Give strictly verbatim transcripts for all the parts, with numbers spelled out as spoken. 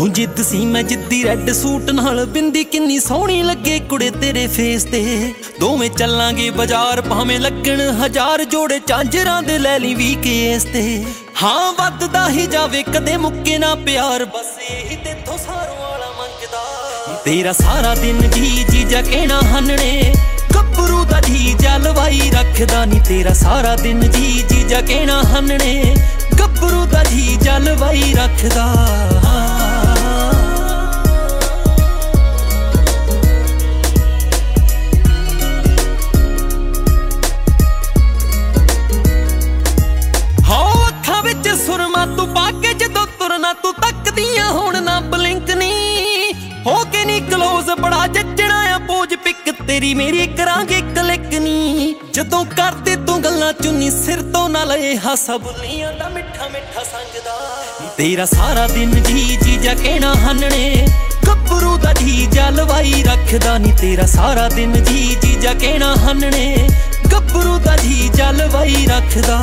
ਤੂੰ ਜਿੱਦ ਸੀ ਮੈਂ ਜਿੱਦੀ ਰੈੱਡ ਸੂਟ ਨਾਲ ਬਿੰਦੀ ਕਿੰਨੀ ਸੋਹਣੀ ਲੱਗੇ ਕੁੜੇ ਤੇਰੇ ਫੇਸ ਤੇ। ਦੋਵੇਂ ਚੱਲਾਂਗੇ ਬਾਜ਼ਾਰ ਭਾਵੇਂ ਲੱਗਣ ਹਜ਼ਾਰ ਜੋੜੇ ਝਾਂਜਰਾਂ ਦੇ ਲੈ ਲਈ ਵੀ ਕੇਸ ਤੇ। ਹਾਂ ਵੱਧਦਾ ਹੀ ਜਾਵੇ ਕਦੇ ਮੁੱਕੇ ਨਾ ਪਿਆਰ ਬਸ ਇਹੀ ਤੇਥੋਂ ਸਾਰੋਂ ਵਾਲਾ ਮੰਗਦਾ। ਤੇਰਾ ਸਾਰਾ ਦਿਨ ਜੀ ਜੀਜਾ ਕਹਿਣਾ ਹਨਣੇ ਗੱਭਰੂ ਦਾ ਜੀ ਜਲਵਾਈ ਰੱਖਦਾ ਨੀ। ਤੇਰਾ ਸਾਰਾ ਦਿਨ ਜੀ ਜੀਜਾ ਕਹਿਣਾ ਹਨਣੇ ਗੱਭਰੂ ਦਾ ਜੀ ਜਲਵਾਈ ਰੱਖਦਾ। ਹਾਂ ਅੱਖਾਂ ਵਿੱਚ ਸੁਰਮਾ ਤੂੰ ਪਾ ਕੇ ਜਦੋਂ ਤੁਰਨਾ ਤੂੰ ਤੱਕਦੀਆਂ ਹੁਣ ਨਾ ਬਲਿੰਕ ਨੀ ਹੋ ਕੇ ਨੀ ਕਲੋਜ਼ ਬੜਾ ਜੱਜਣਾ ਆ ਪੋਜ ਪਿਕ ਤੇਰੀ ਮੇਰੀ ਕਰਾਂਗੇ ਕਲਿੱਕ ਨੀ। ਜਦੋਂ ਕਰਦੇ ਤੂੰ ਗੱਲਾਂ ਚੁੰਨੀ ਸਿਰ ਤੋਂ ਨਾ ਲਏ ਹਾਸਾ ਬੁੱਲੀਆਂ ਦਾ ਮਿੱਠਾ ਮਿੱਠਾ ਸੰਗਦਾ। ਤੇਰਾ ਸਾਰਾ ਦਿਨ ਜੀ ਜੀਜਾ ਕਹਿਣਾ ਹਨਣੇ ਗੱਭਰੂ ਦਾ ਜੀ ਜਲਵਾਈ ਰੱਖਦਾ ਨੀ। ਤੇਰਾ ਸਾਰਾ ਦਿਨ ਜੀ ਜੀਜਾ ਕਹਿਣਾ ਹਨਣੇ ਗੱਭਰੂ ਦਾ ਜੀ ਜਲਵਾਈ ਰੱਖਦਾ।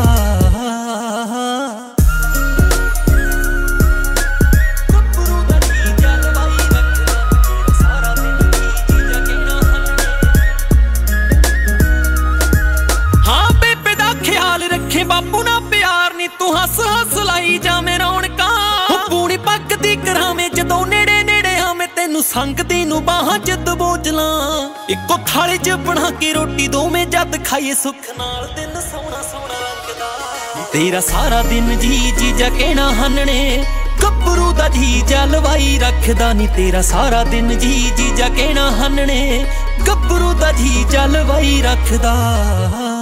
ਬਾਪੂ ਨਾ ਪਿਆਰ ਨੀ ਤੂੰ ਹੱਸ ਹੱਸ ਲਾਈ ਜਾਵੇਂ ਰੌਣਕਾਂ ਪੂਣੀ ਪੱਕਦੀ ਕਰਾਵੇਂ ਜਦੋਂ ਨੇੜੇ ਨੇੜੇ ਆਵੇਂ ਤੈਨੂੰ ਸੰਗਦੀ ਨੂੰ ਬਾਹਾਂ ਚ ਦਬੋਚ ਲਾਂ। ਇੱਕੋ ਥਾਲੀ ਚ ਬਣਾ ਕੇ ਰੋਟੀ ਦੋਵੇਂ ਜਦ ਖਾਈਏ ਸੁੱਖ ਨਾਲ ਦਿਨ ਸੋਹਣਾ ਸੋਹਣਾ ਲੱਗਦਾ। ਤੇਰਾ ਸਾਰਾ ਦਿਨ ਜੀ ਜੀਜਾ ਕਹਿਣਾ ਹਨਣੇ ਗੱਭਰੂ ਦਾ ਜੀ ਜਲਵਾਈ ਰੱਖਦਾ ਨੀ। ਤੇਰਾ ਸਾਰਾ ਦਿਨ ਜੀ ਜੀਜਾ ਕਹਿਣਾ ਹਨਣੇ ਗੱਭਰੂ ਦਾ ਜੀ ਜਲਵਾਈ ਰੱਖਦਾ।